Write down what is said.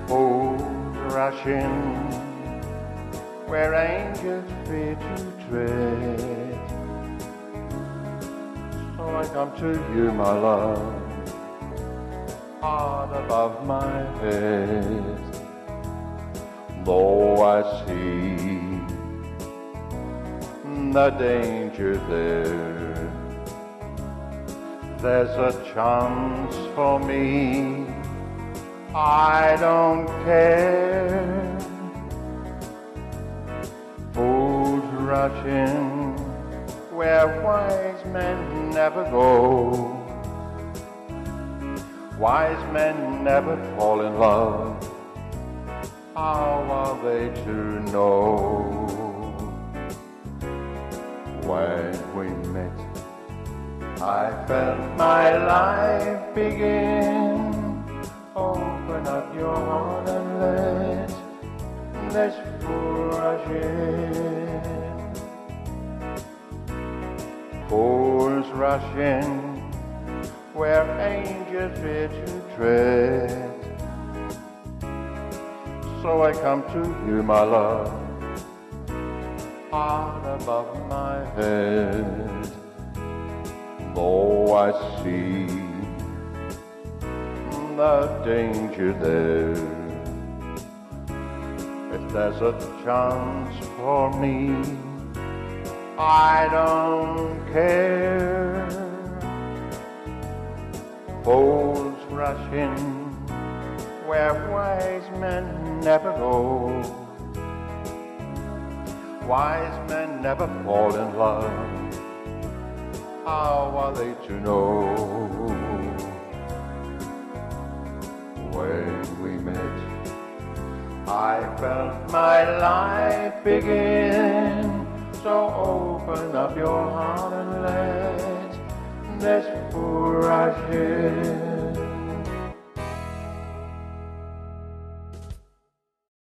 Fools rushing where angels fear to tread. So I come to you, my love, heart above my head. Though I see the danger there, there's a chance for me. I don't care. Fools rushing where wise men never go. Wise men never fall in love. How are they to know? When we met, I felt my life begin. Open up your heart and let this fool rush in. Fools rushing where angels fear to tread. So I come to you, my love, heart above my head. Though I see the danger there, if there's a chance for me, I don't care. Fools rushing where wise men never go. Wise men never fall in love. How are they to know? When we met, I felt my life begin. So open up your heart and let this fool rush in.